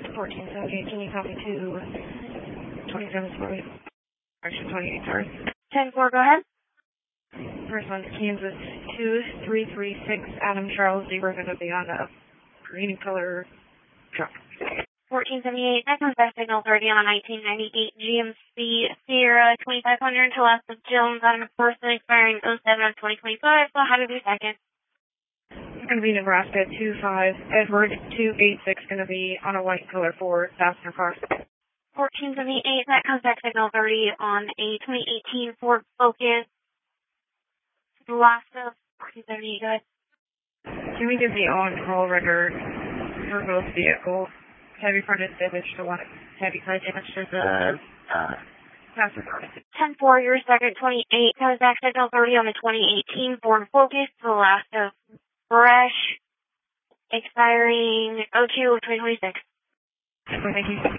1478, can you copy to 27 story? Actually, 28, sorry. 10-4, go ahead. First one's Kansas 2336, Adam Charles, 0, going to be on a green color truck. 1478, that comes back signal 30 on a 1998 GMC Sierra 2500 to last of Jones on a person expiring 07 of 2025, so how to do second? Going to be Nebraska 25, Edward 286, going to be on a white color Ford passenger car. 1478, that comes back signal 30 on a 2018 Ford Focus. The last of 1478, go ahead. Can we give the on-call record for both vehicles? Heavy fronted damage to one, heavy side damage to the passenger car. 10-4, your second 28, comes back signal 30 on the 2018 Ford Focus. The last of Fresh, expiring 02 of 2026. Thank you.